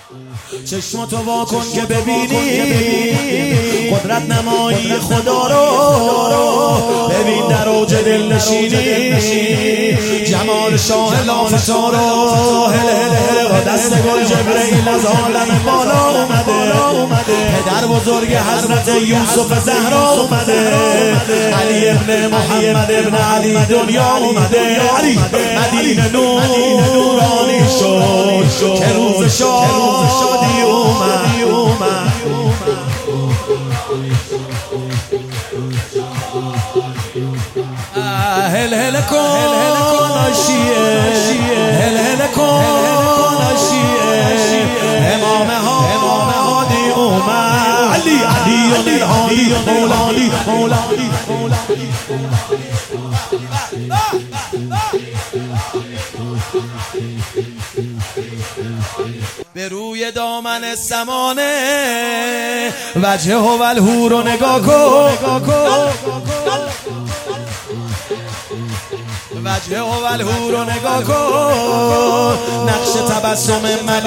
چشماتو وا کن که ببینی قدرت نمایی خدا رو، ببین در اوج دل نشینی جمال شاه لافتا رو. با دست گل جبرئیل از عالم بالا اومده، پدر بزرگ حضرت یوسف زهرا اومده، علی ابن محمد ابن علی دنیا اومده، علی مدینه نورانی شد که روز شادی اومد. هل هل کن آشیه، هل هل کن آشیه، امام هادی اومد، علی الهادی مولانی. به روی دامن سمانه وجه و الحور رو نگاه کن، وجه و الحور رو نگاه کن، نقش تبسم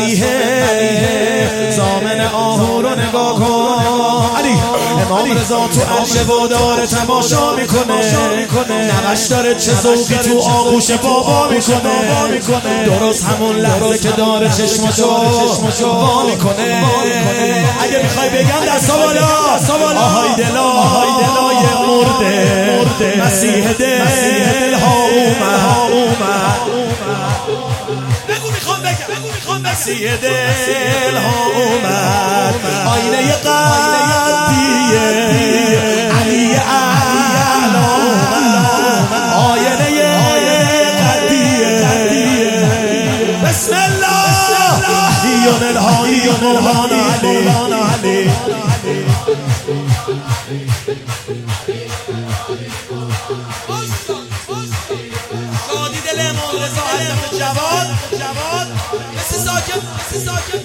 ملیحه زامن آهو رو نگاه کن. علی امام رضا تو عرش و داره تماشا میکنه، نقش داره چه ذوقی تو آغوش بابا میکنه، درست همون لحظه که داره چشمشو وا میکنه. اگه میخوای بگم دستا بالا، آهای دلای مرده، مسیح دل ها اومد. بگو میخوام بگم مسیح دل ها اومد، آینه قدیه علی اعلی اومد، آینه قدیه. بسم الله علی الهادی مولانا علی. شادی دل امام رضا حضرت جواد مثل ساکن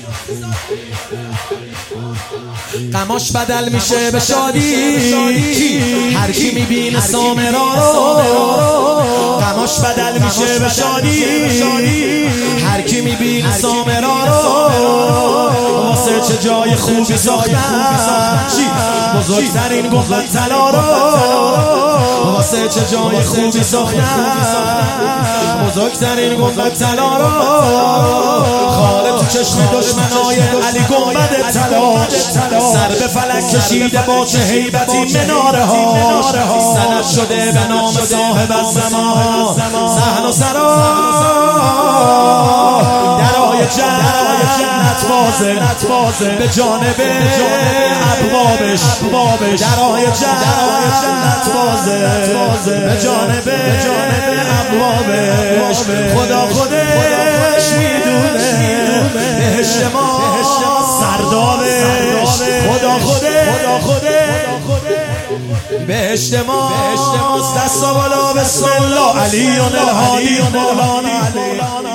غماش بدل میشه به شادی، هر کی میبینه سامرا رو، غماش بدل میشه به شادی، هر کی میبینه سامرا رو، واسه چه جای خوبی ساختن بزرگترین گنبد طلا رو، واسه چه جای خوبی ساختن بزرگترین گنبد طلا رو، خاله تو چشم دشمنای علی گنبد طلا، سر به فلک کشیده با چه هیبتی مناره ها، سند شده به نام صاحب الزمان، صحن و سرا درای جنت بازه به جانب ابوابش، درای جنت بازه به جانب ابوابش. خدا خودش میدونه بهشت ما سردارش، خدا خودش بهشت ما دست بالا. بسم الله علی الهادی مولانا علی.